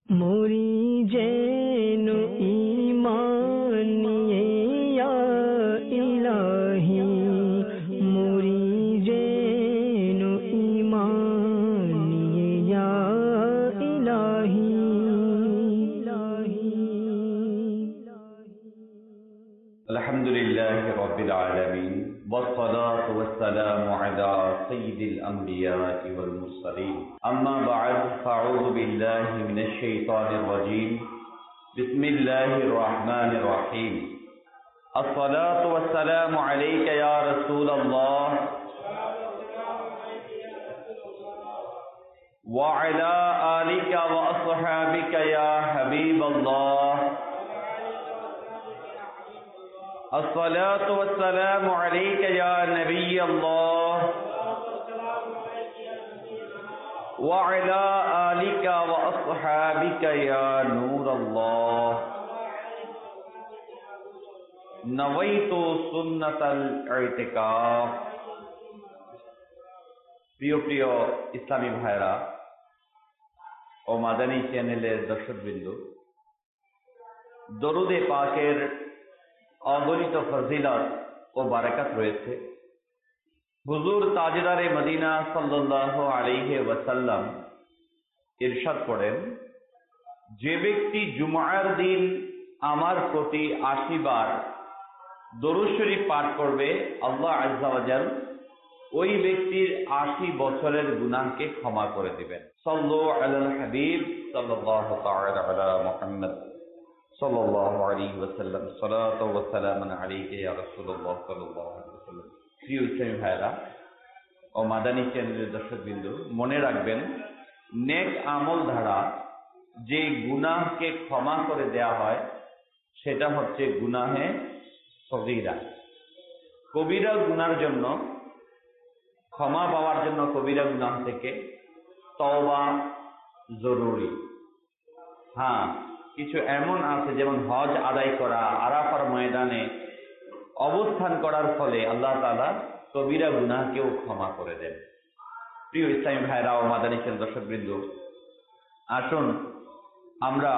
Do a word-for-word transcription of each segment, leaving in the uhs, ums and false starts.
मोरी जेनु ईमान निये या इलाही, मोरी जेनु ईमान निये या इलाही। अल्हम्दुलिल्लाहि रब्बिल आलमीन वस्सलातु वस्सलामु अला सय्यिदिल अंबिया'i वल मुरसलीन। अम्मा बअद फअऊज़ु बिल्लाहि मिनश शैतानिर रजीम। बिस्मिल्लाहिर रहमानिर रहीम। अस्सलातु वस्सलामु अलैका या रसूलल्लाह व अला आलिका व अस्हाबिका या हबीबल्लाह। अस्सलातु वस्सलामु अलैका या नबी अल्लाह व अला आलिका व अस्हाबिका या नूर अल्लाह। नवैतु सुन्नतल इतिकाफ। प्रिय प्रिय इस्लामी भाईरा ও মাদানী চ্যানেলের দর্শকবৃন্দ, দরুদে পাকের অগণিত ফজিলত ও বারাকাত রয়েছে। হুজুর তাজদারে মদিনা সাল্লাল্লাহু আলাইহি ওয়াসাল্লাম ইরশাদ করেন, যে ব্যক্তি জুমার দিন আমার প্রতি আশি বার দরুদ শরীফ পাঠ করবে, আল্লাহ আযজা ওয়া জাল ওই ব্যক্তির আশি বছরের গুনাহকে ক্ষমা করে দিবেন। সাল্লু আলাল হাবিব সাল্লাল্লাহু তাআলা আলা মুহাম্মদ সাল্লাল্লাহু আলাইহি ওয়াসাল্লাম। সালাতু ওয়া সালামুন আলাইকা ইয়া রাসূলুল্লাহ সাল্লাল্লাহু আলাইহি ওয়াসাল্লাম। প্রিয় ইসলামী ভাইরা ও মাদানী চ্যানেলের দর্শকবৃন্দ, মনে রাখবেন, নেক আমল দ্বারা যে গুনাহকে ক্ষমা করে দেয়া হয় সেটা হচ্ছে গুনাহে সগীরা। কবিরা গুনার জন্য ক্ষমা পাওয়ার জন্য কবিরা গুনাহ থেকে তওবা জরুরি। হ্যাঁ, কিছু এমন আছে যেমন হজ আদায় করা, আরাফার ময়দানে অবস্থান করার ফলে আল্লাহ তাআলা কবিরা গুনাহকেও ক্ষমা করে দেন। প্রিয় ইসলামী ভাইরা ও মাদানী চ্যানেল দর্শকবৃন্দ, আসুন আমরা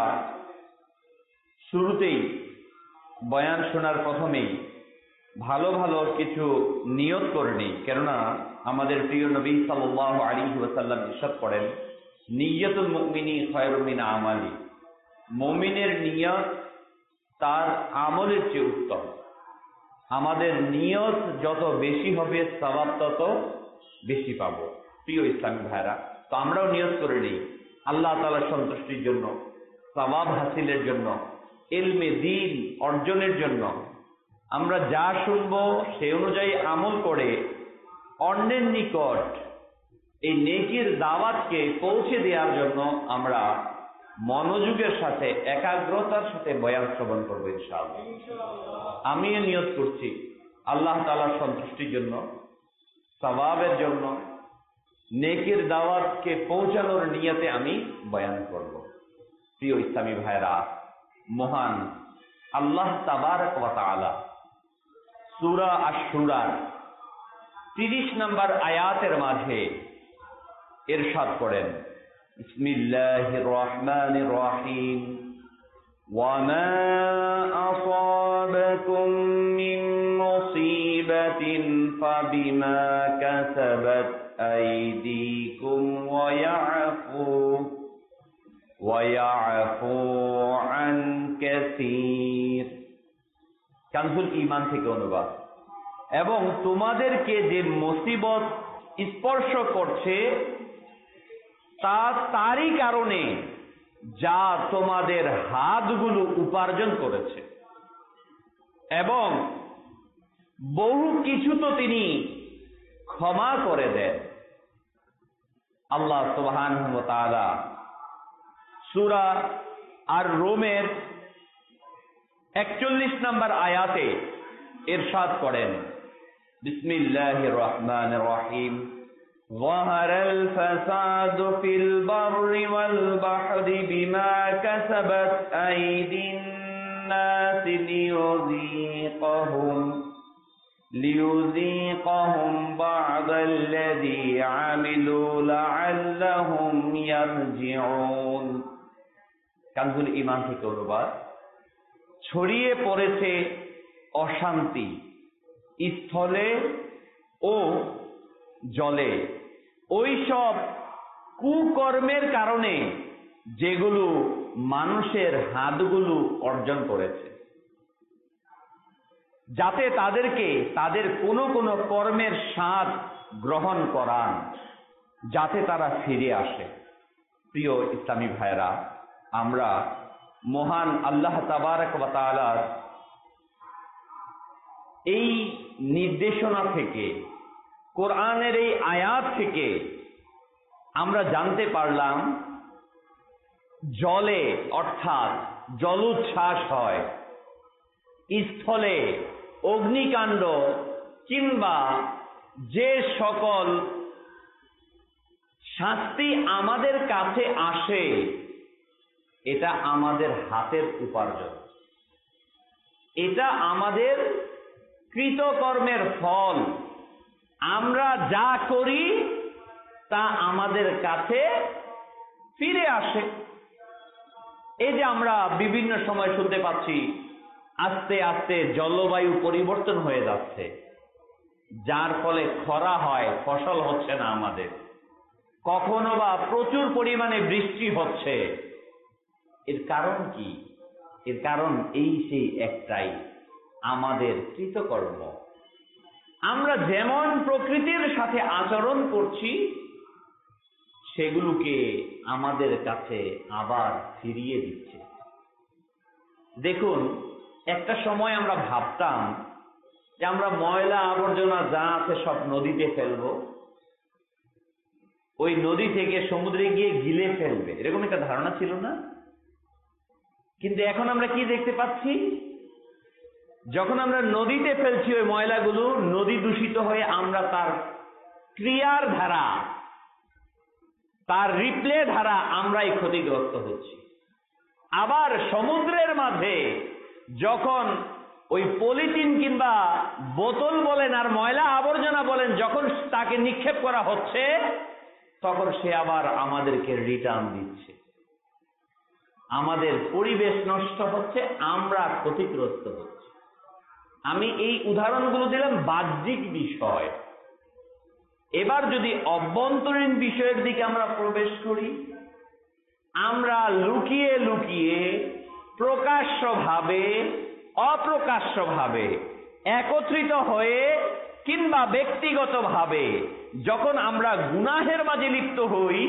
শুরুতেই বয়ান শোনার প্রথমেই ভালো ভালো কিছু নিয়ত করে নিই, কেননা আমাদের প্রিয় নবী সাল্লাল্লাহু আলাইহি ওয়াসাল্লাম ইরশাদ করেন, নিয়্যাতুল মুমিনি খায়রুম মিন আমালি। মুমিনের নিয়ত তার আমলের চেয়ে উত্তম। আমাদের নিয়ত যত বেশি হবে সওয়াব তত বেশি পাবো। প্রিয় ইসলামী ভাইরা, তো আমরাও নিয়ত করে নিই আল্লাহ তাআলার সন্তুষ্টির জন্য, সওয়াব হাসিলের জন্য, ইলমে দ্বীন অর্জনের জন্য। আমরা যা শুনবো সেই অনুযায়ী আমল করে অন্যের নিকট এই নেকির দাওয়াতকে পৌঁছে দেওয়ার জন্য আমরা মনোযোগের সাথে একাগ্রতার সাথে বয়ান শ্রবণ করবো ইনশাআল্লাহ। আমি নিয়ত করছি আল্লাহ তাআলার সন্তুষ্টির জন্য, সওয়াবের জন্য, নেকির দাওয়াতকে পৌঁছানোর নিয়তে আমি বয়ান করব। প্রিয় ইসলামী ভাইরা, মহান আল্লাহ তাবারক ওয়া তাআলা সূরা আশ-শুরার তিরিশ নম্বর আয়াতের মাঝে ইরশাদ করেন, বিসমিল্লাহির রহমানির রহিম, ওয়া মা আসাবাকুম মিন মুসিবাতিন ফাবিমা কাসাবাত আইদিকুম ওয়া ইয়াফু ওয়া ইয়াফু আন কাসীর। কানজুল ঈমান থেকে অনুবাদ। এবং তোমাদেরকে যে মুসিবত স্পর্শ করছে তা তারই কারণে যা তোমাদের হাতগুলো উপার্জন করেছে, এবং বহু কিছু তো তিনি ক্ষমা করে দেন। আল্লাহ সুবহানাহু ওয়া তাআলা সূরা আর রোমের একচল্লিশ নম্বর আয়াতে ইরশাদ করেন, বিসমিল্লাহির রহমানির রহিম, ظهر الفساد في البر والبحر بما كسبت أيدي الناس ليذيقهم ليذيقهم بعض الذي عملوا لعلهم يرجعون। কানজুল ঈমান থেকে অনুবাদ। ছড়িয়ে পড়েছে অশান্তি স্থলে ও জলে ওই সব কুকর্মের কারণে যেগুলো মানুষের হাতগুলো অর্জন করেছে, যাতে তাদেরকে তাদের কোনো কোনো কর্মের স্বাদ গ্রহণ করান, যাতে তারা ফিরে আসে। প্রিয় ইসলামী ভাইরা, আমরা মহান আল্লাহ তাবারক ওয়া তাআলার এই নির্দেশনা থেকে, কোরআনের এই আয়াত থেকে আমরা জানতে পারলাম জলে অর্থাৎ জলোচ্ছ্বাস হয়, স্থলে অগ্নিকাণ্ড কিংবা যে সকল শাস্তি আমাদের কাছে আসে এটা আমাদের হাতের উপার্জন, এটা আমাদের কৃতকর্মের ফল। আমরা যা করি তা আমাদের কাছে ফিরে আসে। এই যে আমরা বিভিন্ন সময় শুনতে পাচ্ছি আস্তে আস্তে জলবায়ু পরিবর্তন হয়ে যাচ্ছে, যার ফলে খরা হয়, ফসল হচ্ছে না আমাদের, কখনো বা প্রচুর পরিমাণে বৃষ্টি হচ্ছে। এর কারণ কি? এর কারণ এই সেই একটাই, আমাদের কৃতকর্ম। আমরা যেমন প্রকৃতির সাথে আচরণ করছি সেগুলোকে আমাদের কাছে আবার ফিরিয়ে দিচ্ছে। দেখুন, একটা সময় আমরা ভাবতাম যে আমরা ময়লা আবর্জনা যা আছে সব নদীতে ফেলবো, ওই নদী থেকে সমুদ্রে গিয়ে গিলে ফেলবে, এরকম একটা ধারণা ছিল না? কিন্তু এখন আমরা কি দেখতে পাচ্ছি? যখন আমরা নদীতে ফেলছি ওই ময়লাগুলো, নদী দূষিত হয়ে আমরা তার ক্রিয়ার ধারা, তার রিপ্লে ধারা আমরাই ক্ষতিগ্রস্ত হচ্ছি। আবার সমুদ্রের মাঝে যখন ওই পলিথিন কিংবা বোতল বলেন আর ময়লা আবর্জনা বলেন যখন তাকে নিক্ষেপ করা হচ্ছে, তখন সে আবার আমাদেরকে রিটার্ন দিচ্ছে। আমাদের পরিবেশ নষ্ট হচ্ছে, আমরা ক্ষতিগ্রস্ত হচ্ছি। আমি এই উদাহরণগুলো দিলাম বাহ্যিক বিষয়। এবার যদি অভ্যন্তরীণ বিষয়ের দিকে আমরা প্রবেশ করি, আমরা লুকিয়ে লুকিয়ে প্রকাশ্যভাবে অপ্রকাশ্যভাবে একত্রিত হয়ে কিংবা ব্যক্তিগতভাবে যখন আমরা গুনাহের মাঝে লিপ্ত হই,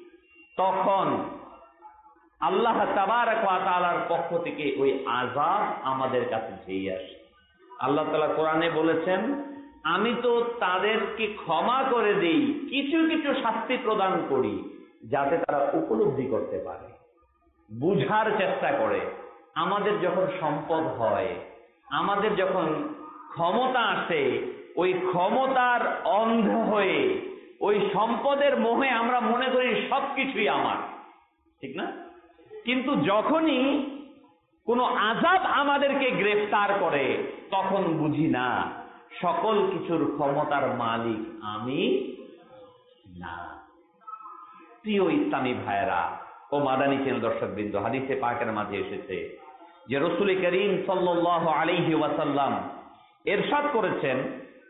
তখন আল্লাহ তাবারক ওয়া তাআলার পক্ষ থেকে ওই আযাব আমাদের কাছে ধেয়ে আসে। আল্লাহ তাআলা কোরআনে বলেছেন, আমি তো তাদেরকে ক্ষমা করে দেই, কিছু কিছু শাস্তি প্রদান করি যাতে তারা উপলব্ধি করতে পারে, বুঝার চেষ্টা করে। আমাদের যখন সম্পদ হয়, আমাদের যখন ক্ষমতা আসে, ওই ক্ষমতার অন্ধ হয়ে ওই সম্পদের মোহে আমরা মনে করি সবকিছুই আমার, ঠিক না? কিন্তু যখনই কোনো আযাব আমাদেরকে গ্রেফতার করে তখন বুঝি না সকল কিছুর ক্ষমতার মালিক আমি না। প্রিয় ইসলামী ভাইয়েরা ও মাদানী চ্যানেল দর্শকবৃন্দ, হাদিসে পাকের মাঝে এসেছে যে রাসূল করিম সাল্লাল্লাহু আলাইহি ওয়াসাল্লাম ইরশাদ করেছেন,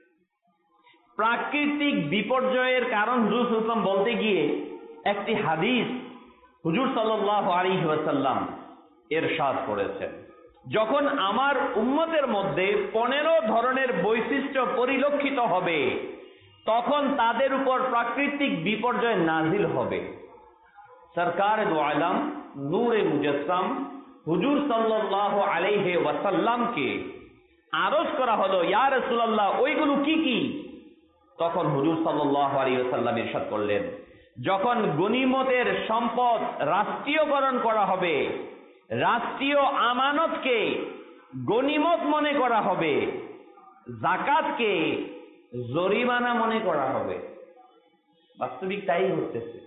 প্রাকৃতিক বিপর্যয়ের কারণ হুজুর সাল্লাল্লাহু আলাইহি ওয়াসাল্লাম বলতে গিয়ে একটি হাদিস হুজুর সাল্লাল্লাহু আলাইহি ওয়াসাল্লাম ইরশাদ করেছেন, যখন আমার উম্মতের মধ্যে পনেরো ধরনের বৈশিষ্ট্য পরিলক্ষিত হবে তখন তাদের উপর প্রাকৃতিক বিপর্যয় নাজিল হবে। সরকার দো আলম নূরে মুজাসসাম হুজুর সাল্লাল্লাহু আলাইহি ওয়াসাল্লামকে আরজ করা হলো, ইয়া রাসূলুল্লাহ ওইগুলো কি কি? তখন হুজুর সাল্লাল্লাহু আলাইহি ওয়াসাল্লাম ইরশাদ করলেন, যখন গনিমতের সম্পদ রাষ্ট্রীয়করণ করা হবে, রাষ্ট্রীয় আমানতকে গনিমত মনে করা হবে, যাকাতকে জরিমানা মনে করা হবে। বাস্তবিক তাই ঘটতেছে।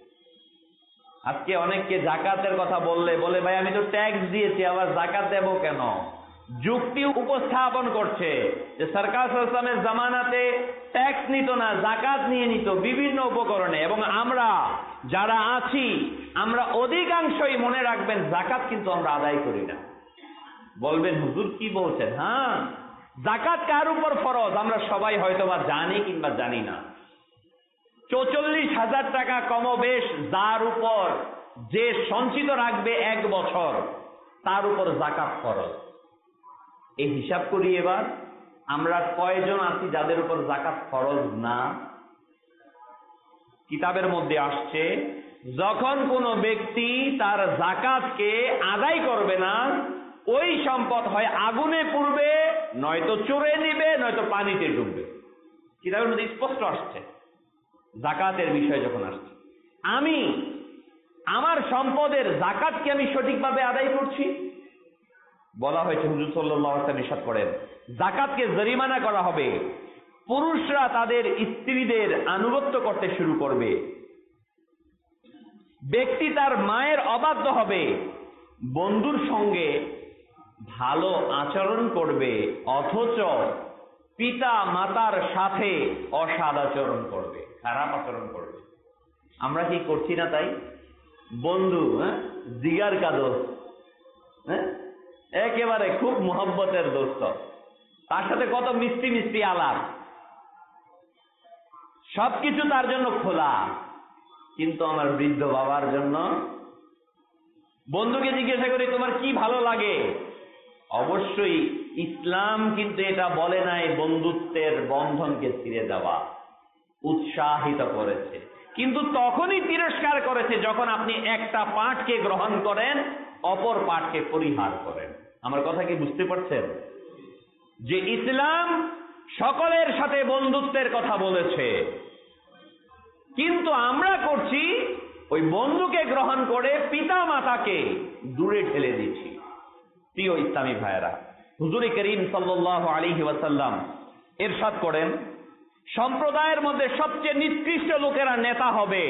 আজকে অনেককে যাকাতের কথা বললে বলে, ভাই আমি তো ট্যাক্স দিয়েছি, আবার যাকাত দেব কেন? যুক্তি উপস্থাপন করছে যে সরকার সাল্লামের জামানাতে ট্যাক্স নিত না, যাকাত নিয়ে নিত বিভিন্ন উপকরণে, এবং আমরা যারা আছি আমরা অধিকাংশই মনে রাখবেন যাকাত কিন্তু আমরা আদায় করি না। বলবেন হুজুর কি বলছেন? হ্যাঁ, যাকাত কার উপর ফরজ আমরা সবাই হয়তোবা জানি কিংবা জানি না। চৌচল্লিশ হাজার টাকা কমবেশ যার উপর যে সঞ্চিত রাখবে এক বছর, তার উপর যাকাত ফরজ। এই হিসাব করি এবার আমরা কয়জন আছি যাদের উপর যাকাত ফরজ না? কিতাবের মধ্যে আসছে যখন কোনো ব্যক্তি তার যাকাতকে আদায় করবে না, ওই সম্পদ হয় আগুনে পুড়বে, নয়তো চোরে নিবে, নয়তো পানিতে ডুববে। কিতাবের মধ্যে স্পষ্ট আসছে যাকাতের বিষয় যখন আসছে। আমি আমার সম্পদের যাকাত কি আমি সঠিকভাবে আদায় করছি? বলা হয়েছে হুজুর সাল্লাল্লাহু আলাইহি ওয়াসাল্লাম ইরশাদ করেন যাকাতকে জরিমানা করা হবে। পুরুষরা তাদের স্ত্রীদের আনুগত্য করতে শুরু করবে, ব্যক্তি তার মায়ের অবাধ্য হবে, বন্ধুর সঙ্গে ভালো আচরণ করবে অথচ পিতা মাতার সাথে অসৎ আচরণ করবে, খারাপ আচরণ করবে। আমরা কি করছি না তাই? বন্ধু, হ্যাঁ, জিগার কা দোস্ত, হ্যাঁ, একেবারে খুব মোহব্বতের দোস্ত, তার সাথে কত মিষ্টি মিষ্টি আলাপ, সবকিছু তার জন্য খোলা। কিন্তু আমার বৃদ্ধ বাবার জন্য বন্ধুকে জিজ্ঞাসা করি তোমার কি ভালো লাগে? অবশ্যই ইসলাম কিন্তু এটা বলে নাই বন্ধুত্বের বন্ধনকে ছিঁড়ে দেওয়া, উৎসাহিত করেছে, কিন্তু তখনই তিরস্কার করেছে যখন আপনি একটা পাঠকে গ্রহণ করেন অপর পাঠকে পরিহার করেন। আমার কথা কি বুঝতে পারছেন? যে ইসলাম সকলের সাথে বন্ধুত্বের কথা বলেছে, কিন্তু আমরা করছি ওই বন্ধুকে গ্রহণ করে পিতা মাতাকে দূরে ঠেলে দিচ্ছি। প্রিয় ইসলামী ভাইয়েরা, হুজুর করিম সাল্লাল্লাহু আলাইহি ওয়াসাল্লাম ইরশাদ করেন সম্প্রদায়ের মধ্যে সবচেয়ে নিকৃষ্ট লোকেরা নেতা হবে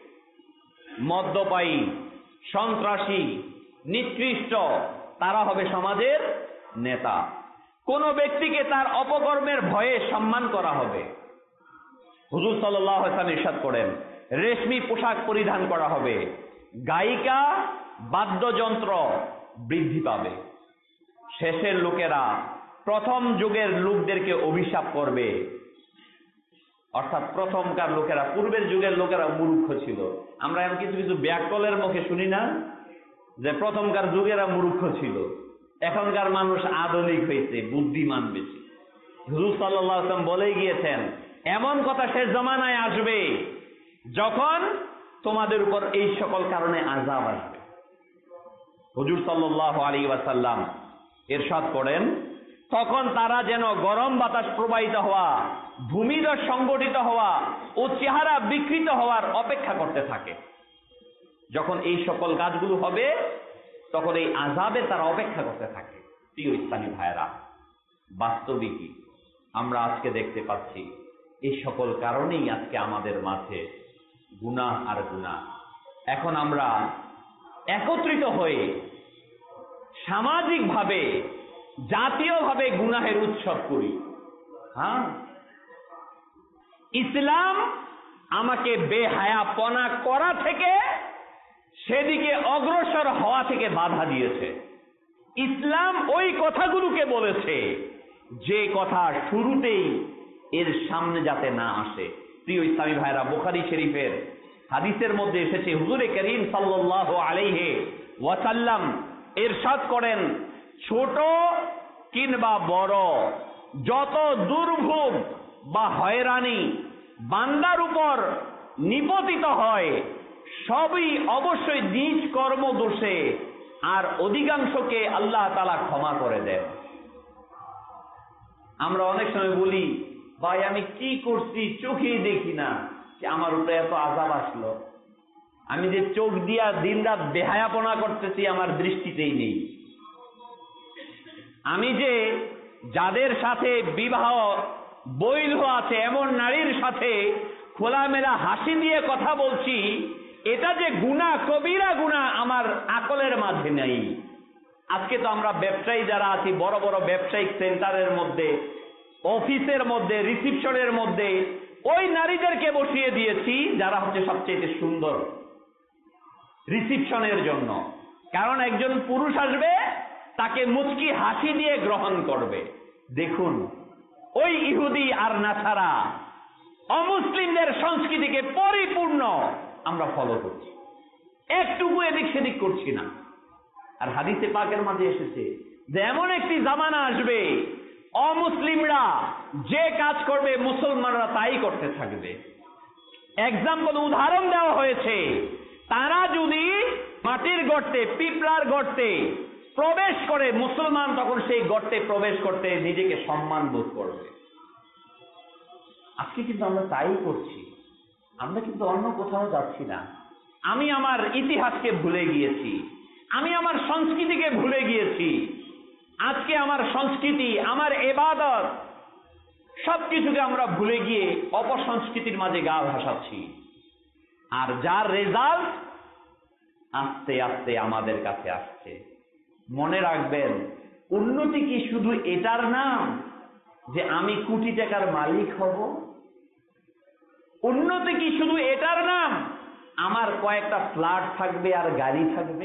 মদ্যপায়ী, সন্ত্রাসী, নিকৃষ্ট, তারা হবে সমাজের নেতা। কোন ব্যক্তিকে তার অপকর্মের ভয়ে সম্মান করা হবে। হুজুর সাল্লাল্লাহু আলাইহি ওয়াসাল্লাম ইরশাদ করেন রেশমি পোশাক পরিধান করা হবে, গায়িকা, বাদ্যযন্ত্র বৃদ্ধি পাবে। শেষের লোকেরা প্রথম যুগের লোকদেরকে অভিশাপ করবে, অর্থাৎ প্রথমকার লোকেরা, পূর্বের যুগের লোকেরা মূর্খ ছিল। আমরা এমন কিছু কিছু ব্যাককলের মুখে শুনি না যে প্রথমকার যুগেরা মূর্খ ছিল, এখনকার মানুষ আধুনিক হয়েছে, বুদ্ধিমান বেশি। হুজুর সাল্লাল্লাহু আলাইহি ওয়াসাল্লাম বলেই গিয়েছেন এমন কথা শেষ জামানায় আসবে যখন তোমাদের উপর এই সকল কারণে আযাব আসবে। হুজুর সাল্লাল্লাহু আলাইহি ওয়াসাল্লাম ইরশাদ করেন তখন তারা যেন গরম বাতাস প্রবাহিত হওয়া, ভূমিধস সংগঠিত হওয়া ও চেহারা বিকৃত হওয়ার অপেক্ষা করতে থাকে। যখন এই সকল কাজগুলো হবে তখন এই আযাবের তারা অপেক্ষা করতে থাকে। প্রিয় ইসলামী ভাইয়েরা, বাস্তবিকই আমরা আজকে দেখতে পাচ্ছি এই সকল কারণেই আজকে আমাদের মাঝে গুনাহ আর গুনাহ। এখন আমরা একত্রিত হয়ে সামাজিকভাবে, জাতীয়ভাবে গুনাহের উৎসব করি। হ্যাঁ, ইসলাম আমাকে বেহায়াপনা করা থেকে সেদিকে অগ্রসর হওয়া থেকে বাধা দিয়েছে। ইসলাম ওই কথাগুলোকে বলেছে যে কথা শুরুতেই এর সামনে যাতে না আসে। প্রিয় ইসলামী ভাইরা, বুখারী শরীফের হাদিসের মধ্যে এসেছে হুজুরে করিম সাল্লাল্লাহু আলাইহি ওয়াসাল্লাম ইরশাদ করেন ছোট কিংবা বড় যত দুর্ভোগ বা হয়রানি বান্দার উপর নিপতিত হয় সবই অবশ্যই নিজ কর্মদোষে, আর অধিকাংশকে আল্লাহ তাআলা ক্ষমা করে দেন। আমরা অনেক সময় বলি ভাই আমি কি করছি চোখেই দেখি না, যে আমার উপরে এত আযাব আসলো, আমি যে চোখ দিয়া দিনরাত বেহায়াপনা করতেছি আমার দৃষ্টিতেই নেই। আমি যে যাদের সাথে বিবাহ বৈধ আছে এমন নারীর সাথে খোলামেলা হাসি দিয়ে কথা বলছি, এটা যে গুনাহ, কবিরা গুনাহ আমার আকলের মাঝে নেই। আজকে তো আমরা ব্যবসায়ী যারা আছি, বড় বড় ব্যবসায়িক সেন্টারের মধ্যে, অফিসের মধ্যে, রিসিপশনের মধ্যে ওই নারীদেরকে বসিয়ে দিয়েছি যারা হচ্ছে সবচেয়ে সুন্দর রিসিপশনের জন্য। কারণ একজন পুরুষ আসবে, তাকে মুচকি হাসি দিয়ে গ্রহণ করবে। দেখুন, ওই ইহুদি আর নাসারা অমুসলিমদের সংস্কৃতিকে পরিপূর্ণ আমরা ফলো করছি, একটুকু এদিক সেদিক করছি না। আর হাদিসে পাকের মাঝে এসেছে যে এমন একটি জামানা আসবে, অমুসলিমরা যে কাজ করবে মুসলমানরা তাই করতে থাকবে। এক্সাম্পল উদাহরণ দেওয়া হয়েছে, তারা যদি মাটির গর্তে, পিঁপড়ার গর্তে প্রবেশ করে, মুসলমান তখন সেই গর্তে প্রবেশ করতে নিজেকে সম্মান বোধ করবে। আজকে কিন্তু আমরা তাই করছি, আমরা কিন্তু অন্য কোথাও যাচ্ছি না। আমি আমার ইতিহাসকে ভুলে গিয়েছি, আমি আমার সংস্কৃতিকে ভুলে গিয়েছি। আজকে আমার সংস্কৃতি, আমার ইবাদত সবকিছুকে আমরা ভুলে গিয়ে অপসংস্কৃতির মাঝে গা ভাসাচ্ছি। আর যার রেজাল্ট আস্তে আস্তে আমাদের কাছে আসছে। মনে রাখবেন, উন্নতি কি শুধু এটার নাম যে আমি কোটি টাকার মালিক হব? উন্নতি কি শুধু এটার নাম আমার কয়েকটা ফ্ল্যাট থাকবে আর গাড়ি থাকবে?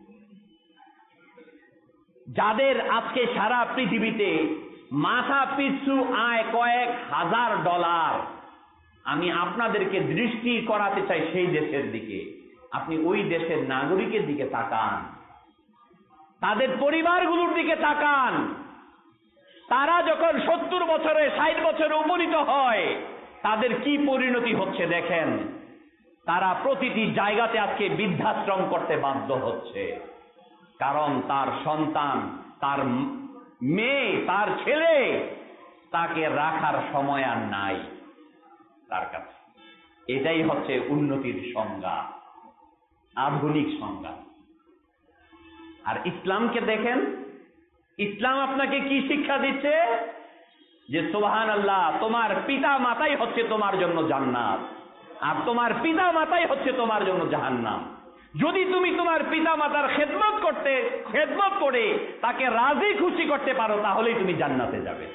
যাদের আজকে সারা পৃথিবীতে মাথা পিছু আয় কয়েক হাজার ডলার, আমি আপনাদেরকে দৃষ্টি করাতে চাই সেই দেশের দিকে। আপনি ওই দেশের নাগরিকের দিকে তাকান, তাদের পরিবারগুলোর দিকে তাকান। তারা যখন সত্তর বছরে, ষাট বছরে উপনীত হয়, তাদের কি পরিণতি হচ্ছে দেখেন। তারা প্রতিটি জায়গাতে আজকে বৃদ্ধাশ্রম করতে বাধ্য হচ্ছে, কারণ তার সন্তান, তার মেয়ে, তার ছেলে, তাকে রাখার সময় আর নাই তার কাছে। এটাই হচ্ছে উন্নতির সংজ্ঞা, আধুনিক সংজ্ঞা। আর ইসলামকে দেখেন, ইসলাম আপনাকে কি শিক্ষা দিচ্ছে? যে সুবহানাল্লাহ, তোমার পিতা মাতাই হচ্ছে তোমার জন্য জান্নাত, আর তোমার পিতা মাতাই হচ্ছে তোমার জন্য জাহান্নাম। যদি তুমি তোমার পিতা মাতার খেদমত করতে খেদমত করে তাকে রাজি খুশি করতে পারো, তাহলেই তুমি জান্নাতে যাবে।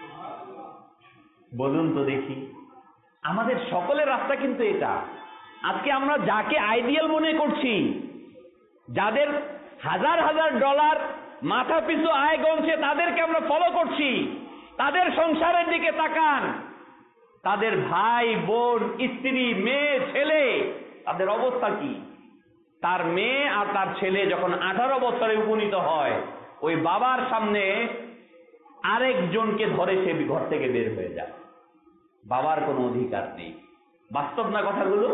বলুন তো দেখি, আমাদের সকলের রাস্তা কিন্তু এটা। আজকে আমরা যাকে আইডিয়াল মনে করছি, যাদের হাজার হাজার ডলার মাথা পিছু আয় গণছে, তাদেরকে আমরা ফলো করছি। তাদের সংসারের দিকে তাকান, তাদের ভাই বোন, স্ত্রী, মেয়ে, ছেলে, তাদের অবস্থা কি? তার মেয়ে আর তার ছেলে যখন আঠারো বছরে উপনীত হয়, ওই বাবার সামনে আরেকজনকে ধরে সে ঘর থেকে বের হয়ে যায়। বাবার কোনো অধিকার নেই। বাস্তব না কথাগুলো?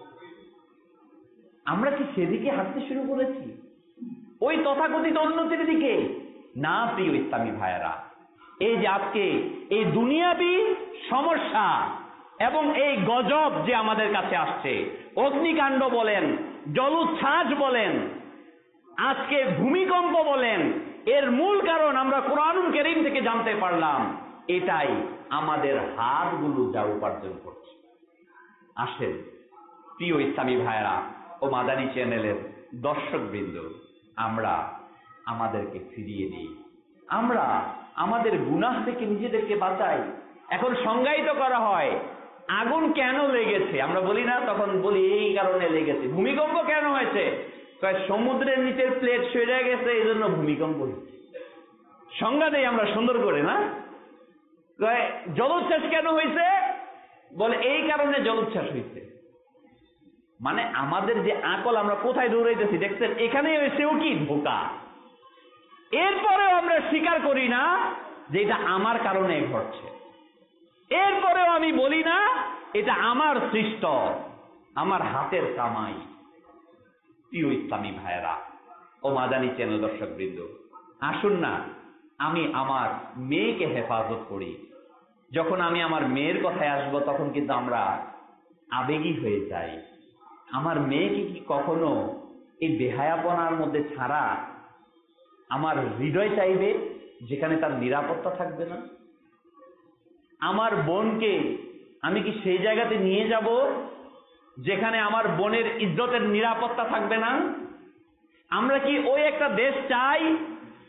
আমরা কি সেদিকে হাঁটতে শুরু করেছি, ওই তথাকথিত উন্নতির দিকে? না প্রিয় ইসলামী ভাইয়েরা, এই যে আজকে এই দুনিয়াবি সমস্যা এবং এই গজব যে আমাদের কাছে আসছে, অগ্নিকাণ্ড বলেন, জলোচ্ছ্বাস বলেন, আজকে ভূমিকম্প বলেন, এর মূল কারণ আমরা কোরআনুল কারীম থেকে জানতে পারলাম। এটাই আমাদের হাতগুলো যা উপার্জন করছে। আসেন প্রিয় ইসলামী ভাইয়েরা ও মাদানী চ্যানেলের দর্শকবৃন্দ, আমরা আমাদেরকে ফিরিয়ে নিই, আমরা আমাদের গুনাহ থেকে নিজেদেরকে বাঁচাই। এখন সংজ্ঞায়িত করা হয়, আগুন কেন লেগেছে? আমরা বলি না, তখন বলি এই কারণে লেগেছে। ভূমিকম্প কেন হয়েছে? সমুদ্রের নিচের প্লেট সরে গেছে, এই জন্য ভূমিকম্প হয়েছে। সংজ্ঞা দেই আমরা সুন্দর করে, না? জলোচ্ছ্বাস কেন হয়েছে? বলে এই কারণে জলোচ্ছ্বাস হয়েছে। মানে আমাদের যে আকল, আমরা কোথায় দৌড়াইতেছি দেখছেন? এখানে এসেও কি ধোঁকা। এরপরেও আমরা স্বীকার করি না যে এটা আমার কারণে ঘটছে। এরপরেও আমি বলি না এটা আমার সৃষ্ট, আমার হাতের কামাই। প্রিয় ইসলামী ভাইয়েরা ও মাদানী চ্যানেল দর্শকবৃন্দ, আসুন না আমি আমার মেয়েকে হেফাজত করি। যখন আমি আমার মেয়ের কথায় আসবো, তখন কিন্তু আমরা আবেগী হয়ে যাই। আমার মেয়েকে কি কখনো এই বেহায়াপনার মধ্যে ছাড়া আমার হৃদয় চাইবে, যেখানে তার নিরাপত্তা থাকবে না? আমার বোনকে আমি কি সেই জায়গাতে নিয়ে যাব যেখানে আমার বোনের ইজ্জতের নিরাপত্তা থাকবে না? আমরা কি ওই একটা দেশ চাই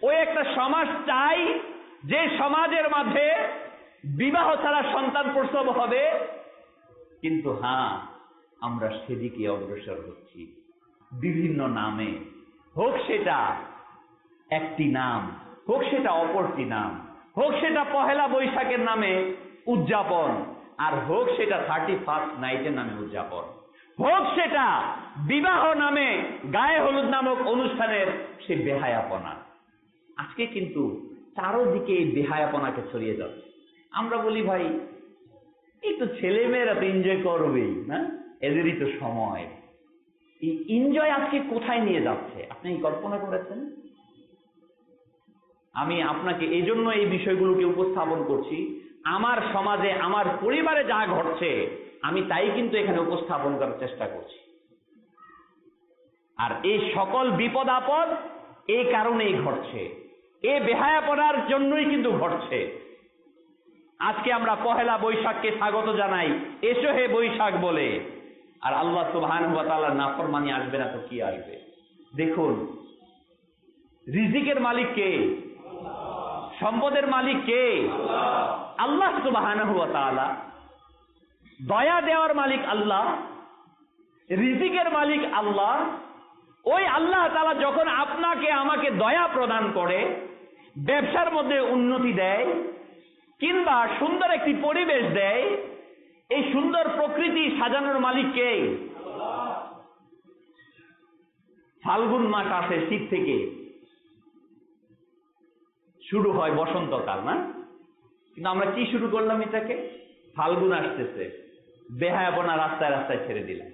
ওই একটা সমাজ চাই যে সমাজের মাঝে বিবাহ ছাড়া সন্তান প্রসব হবে, কিন্তু হ্যাঁ আমরা সেদিকে অগ্রসর হচ্ছি বিভিন্ন নামে, হোক সেটা একটি নাম, হোক সেটা অপরটি নাম, হোক সেটা পহেলা বৈশাখের নামে উদযাপন, আর হোক সেটা থার্টি ফার্স্ট নাইটের নামে উদযাপন, হোক সেটা বিবাহ নামে গায়ে হলুদ নামক অনুষ্ঠানের সে বেহায়াপনা। আজকে কিন্তু চারোদিকে এই বেহায়াপনাকে ছড়িয়ে যাচ্ছে। আমরা বলি ভাই একটু ছেলে মেয়েরা তো এনজয় করবেই না, এদেরই তো সময়। এই এনজয় আজকে কোথায় নিয়ে যাচ্ছে আপনি কল্পনা করেছেন? আমি আপনাকে এই জন্য এই বিষয়গুলোকে উপস্থাপন করছি। আমার সমাজে আমার পরিবারে যা ঘটছে আমি তাই কিন্তু এখানে উপস্থাপন করার চেষ্টা করছি। আর এই সকল বিপদ আপদ এই কারণেই ঘটছে, এই বেহায়াপনার জন্যই কিন্তু ঘটছে। আজকে আমরা পহেলা বৈশাখকে স্বাগত জানাই, এসো হে বৈশাখ বলে, আর আল্লাহ সুবহানাহু ওয়া তাআলার নাফরমানি আসবে না তো কি আসবে? দেখুন, রিজিকের মালিক কে? সম্পদের মালিক কে? আল্লাহ সুবহানাহু ওয়া তাআলা। দয়া দেওয়ার মালিক আল্লাহ, রিজিকের মালিক আল্লাহ। ওই আল্লাহ তাআলা যখন আপনাকে আমাকে দয়া প্রদান করে, ব্যবসার মধ্যে উন্নতি দেয়, কিংবা সুন্দর একটি পরিবেশ দেয়, এই সুন্দর প্রকৃতি সাজানোর মালিক কে? ফাল্গুন মাস আসে, শীত থেকে শুরু হয় বসন্তকাল, না? কিন্তু আমরা কি শুরু করলাম এটাকে? ফাল্গুন আসতেছে, বেহায়াপনা রাস্তায় রাস্তায় ছেড়ে দিলাম।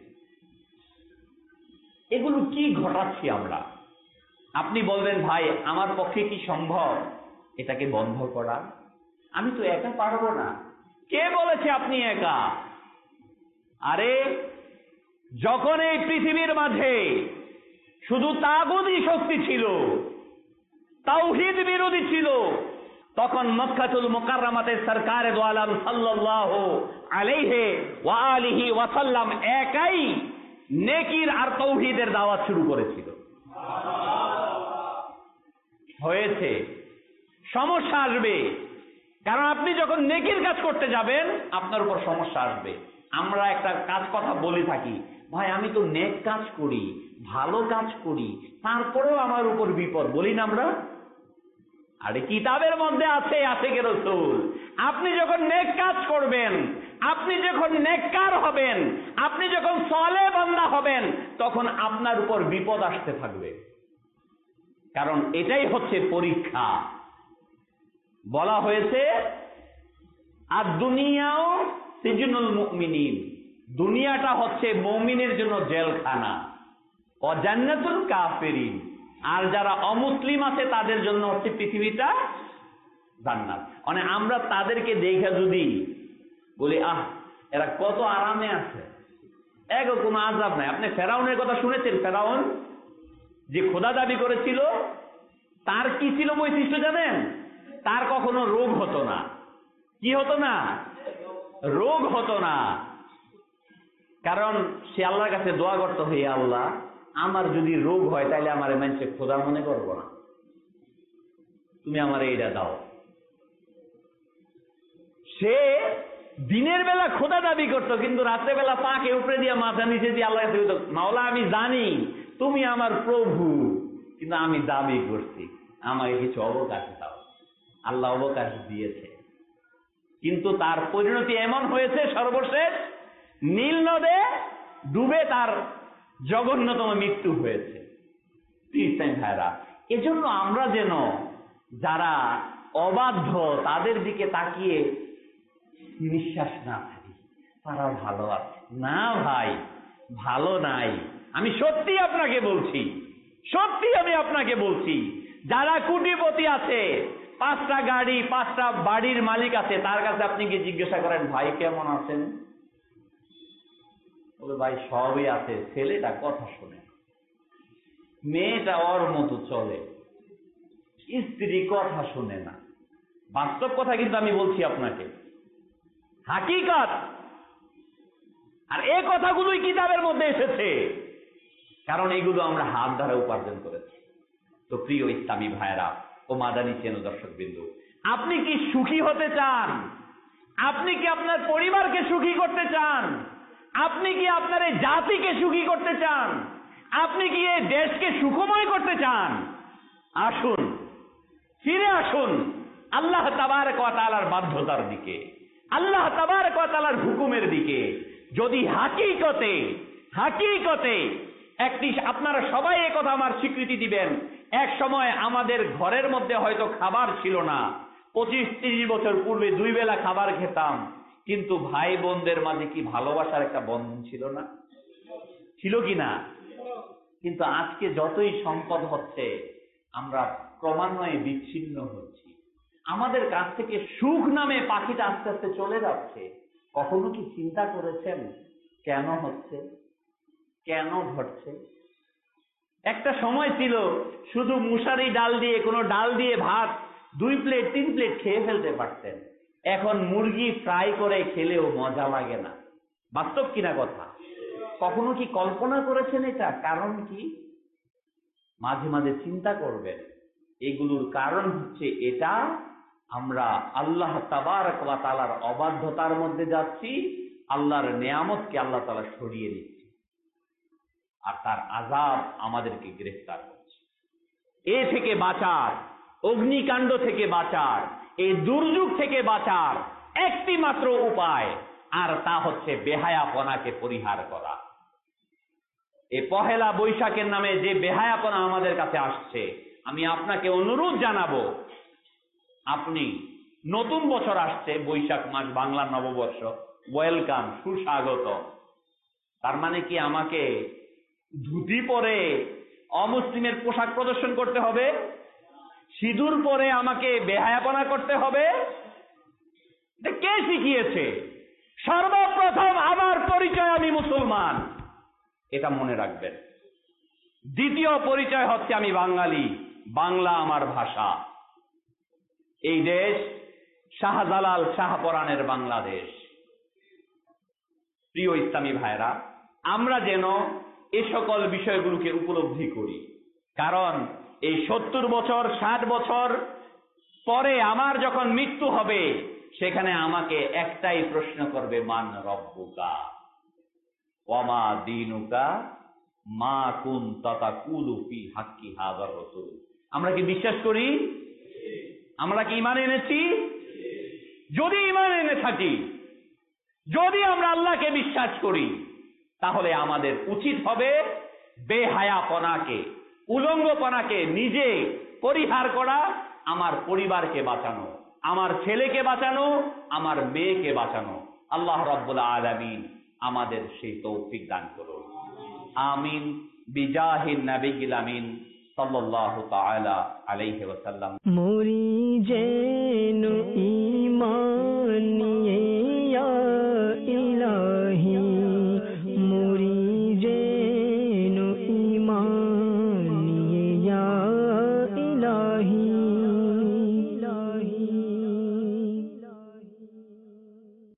এগুলো কি ঘটাচ্ছি আমরা? আপনি বলবেন ভাই আমার পক্ষে কি সম্ভব এটাকে বন্ধ করা? আমি তো একা পারবো না। কে বলেছে আপনি একা? আরে যখন এই পৃথিবীর মাঝে শুধু তাগুতি শক্তি ছিল, তাওহীদ বিরোধী ছিল, তখন মক্কাতুল মুকাররমাতে সরকারে দো আলম সাল্লাল্লাহু আলাইহি ওয়া আলিহি ওয়া সাল্লাম একাই নেকির আর তাওহীদের দাওয়াত শুরু করেছিল। হয়েছে, সমস্যা আসবে, কারণ আপনি যখন নেকির কাজ করতে যাবেন আপনার উপর সমস্যা আসবে। আমরা একটা কাজ কথা বলে থাকি, ভাই আমি তো নেক কাজ করি, ভালো কাজ করি, তারপরেও আমার উপর বিপদ, বলি না আমরা? আরে কিতাবের মধ্যে আছে আশিকে রাসূল, আপনি যখন নেক কাজ করবেন, আপনি যখন নেককার হবেন, আপনি যখন সালেহ বান্দা হবেন, তখন আপনার উপর বিপদ আসতে থাকবে। কারণ এটাই হচ্ছে পরীক্ষা। বলা হয়েছে আর দুনিয়াও সিজনুল মুমিনিন, দুনিয়াটা হচ্ছে মুমিনের জন্য জেলখানা, ও জান্নাতুল কাফিরিন, আর যারা অমুসলিম আছে তাদের জন্য হচ্ছে পৃথিবীটা জান্নাত। মানে আমরা তাদেরকে দেখে যদি বলি আহ এরা কত আরামে আছে, এগো কোনো আযাব নাই। আপনি ফেরাউনের কথা শুনেছেন? ফেরাউন যে খোদা দাবি করেছিল, তার কি ছিল বৈশিষ্ট্য জানেন? তার কখনো রোগ হতো না। কি হতো না? রোগ হতো না। কারণ সে আল্লাহর কাছে দোয়া করতো, হে আল্লাহ আমার যদি রোগ হয় তাহলে আমার মানুষে খোদা মনে করবো না, তুমি আমার এইটা দাও। সে দিনের বেলা খোদা দাবি করতো, কিন্তু রাত্রে বেলা পাকে উপরে দিয়ে মাথা নিচে দিয়ে আল্লাহ কাছে বলতো, মাওলা আমি জানি তুমি আমার প্রভু, কিন্তু আমি দাবি করছি, আমাকে কিছু অবকাশ দাও। আল্লাহ অবকাশ দিয়েছে, কিন্তু তার পরিণতি এমন হয়েছে সর্বশেষ নীল নদে ডুবে তার জঘন্যতম মৃত্যু হয়েছে। ভাইরা, এজন্য আমরা যেন যারা অবাধ্য তাদের দিকে তাকিয়ে নিঃশ্বাস না থাকি, তারা ভালো আছে। না ভাই, ভালো নাই। আমি সত্যি আপনাকে বলছি, সত্যি আমি আপনাকে বলছি, যারা কোটিপতি আছে, পাঁচটা গাড়ি পাঁচটা বাড়ির মালিক আছে, তার কাছে আপনি কি জিজ্ঞাসা করেন ভাই কেমন আছেন? বলে ভাই সবই আছে, ছেলেটা কথা শোনে, মেয়েটা ওর মতো চলে, স্ত্রী কথা শোনে না। বাস্তব কথা কিন্তু আমি বলছি আপনাকে, হাকিকত। আর এই কথাগুলোই কিতাবের মধ্যে এসেছে, কারণ এগুলো আমরা হাত দ্বারা উপার্জন করেছি। তো প্রিয় ইসলামী ভাইরা, ও মাদানী চেনো দর্শক বিন্দু, আপনি কি সুখী হতে চান? আপনি কি আপনার পরিবারকে সুখী করতে চান? আপনি কি আপনার এই জাতিকে সুখী করতে চান? আপনি কি এই দেশকে সুখময় করতে চান? আসুন, ফিরে আসুন আল্লাহ তাবারক ওয়া তাআলার বাধ্যতার দিকে, আল্লাহ তাবারক ওয়া তাআলার হুকুমের দিকে। যদি হাকিকতে হাকিকতে একটি, আপনারা সবাই এই কথা আমার স্বীকৃতি দিবেন, এক সময় আমাদের ঘরের মধ্যে হয়তো খাবার ছিল না, পঁচিশ ত্রিশ বছর পূর্বে দুই বেলা খাবার খেতাম, কিন্তু ভাই বোনদের মাঝে কি ভালোবাসার একটা বন্ধন ছিল না? ছিল কি না? কিন্তু আজকে যতই সম্পদ হচ্ছে আমরা ক্রমান্বয়ে বিচ্ছিন্ন হচ্ছি। আমাদের কাছ থেকে সুখ নামে পাখিটা আস্তে আস্তে চলে যাচ্ছে। কখনো কি চিন্তা করেছেন কেন হচ্ছে, কেন ঘটছে? একটা সময় ছিল শুধু মুসারি ডাল দিয়ে, কোনো ডাল দিয়ে ভাত দুই প্লেট তিন প্লেট খেয়ে ফেলতে পারতেন। এখন মুরগি ফ্রাই করে খেলেও মজা লাগে না। বাস্তব কিনা কথা? কখনো কি কল্পনা করেছেন এটা? কারণ কি? মাঝে মাঝে চিন্তা করবেন, এগুলোর কারণ হচ্ছে এটা, আমরা আল্লাহ তাবারক ওয়া তাআলার অবাধ্যতার মধ্যে যাচ্ছি, আল্লাহর নেয়ামতকে আল্লাহ তাআলা সরিয়ে দিচ্ছে, আর তার আযাব আমাদেরকে গ্রেফতার করছে। এ থেকে বাঁচার, অগ্নিকাণ্ড থেকে বাঁচার, এই দুর্যোগ থেকে বাঁচার একটি মাত্র উপায়, আর তা হচ্ছে বেহায়াপনাকে পরিহার করা। এই পহেলা বৈশাখের নামে যে বেহায়াপনা আমাদের কাছে আসছে, আমি আপনাকে অনুরোধ জানাবো, আপনি নতুন বছর আসছে, বৈশাখ মাস, বাংলা নববর্ষ, ওয়েলকাম, সুস্বাগত। তার মানে কি আমাকে ধুতি পরে অমুসলিমের পোশাক প্রদর্শন করতে হবে? সিঁদুর পরে আমাকে বেহায়াপনা করতে হবে? কে শিখিয়েছে? সর্বপ্রথম আমার পরিচয় আমি মুসলমান, এটা মনে রাখবেন। দ্বিতীয় পরিচয় হচ্ছে আমি বাঙালি, বাংলা আমার ভাষা। এই দেশ শাহজালাল শাহপরাণের বাংলাদেশ। প্রিয় ইসলামী ভাইরা, আমরা যেন এ সকল বিষয়গুলোকে উপলব্ধি করি, কারণ এই সত্তর বছর ষাট বছর পরে আমার যখন মৃত্যু হবে, সেখানে আমাকে একটাই প্রশ্ন করবে, মান রব্বুকা ওয়া মা দীনুকা মা কুনতা তাকুলু ফি হাক্কি হাযার রাসূল। আমরা কি বিশ্বাস করি? আমরা কি ঈমান এনেছি? যদি ঈমান এনে থাকি, যদি আমরা আল্লাহকে বিশ্বাস করি, তাহলে আমাদের উচিত হবে বেহায়াপনাকে, উলঙ্গপনাকে নিজে পরিহার করা, আমার পরিবারকে বাঁচানো, আমার ছেলেকে বাঁচানো, আমার মেয়েকে বাঁচানো। আল্লাহ রাব্বুল আলামিন আমাদের সেই তৌফিক দান করুন। আমিন বিজাহিন নবিয়্যিল আমিন সাল্লাল্লাহু তাআলা আলাইহি ওয়াসাল্লাম। মুরি যেন ঈমান